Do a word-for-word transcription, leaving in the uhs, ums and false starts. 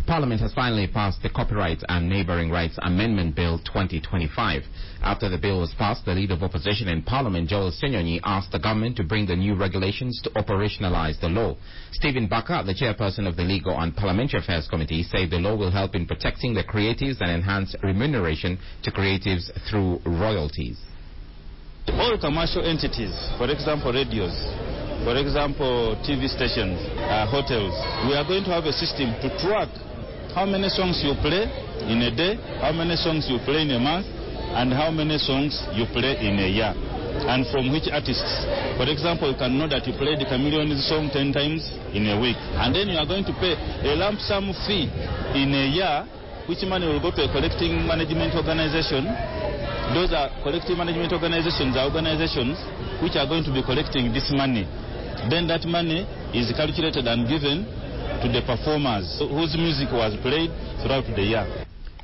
Parliament has finally passed the Copyright and Neighbouring Rights Amendment Bill twenty twenty-five. After the bill was passed, the Leader of Opposition in Parliament, Joel Senyonyi, asked the government to bring the new regulations to operationalize the law. Stephen Baka, the chairperson of the Legal and Parliamentary Affairs Committee, said the law will help in protecting the creatives and enhance remuneration to creatives through royalties. All commercial entities, for example radios, for example T V stations, uh, hotels, we are going to have a system to track how many songs you play in a day, how many songs you play in a month, and how many songs you play in a year, and from which artists. For example, you can know that you played the Chameleon's song ten times in a week, and then you are going to pay a lump sum fee in a year, which money will go to a collecting management organization. Those are collective management organizations, are organizations which are going to be collecting this money. Then that money is calculated and given to the performers whose music was played throughout the year.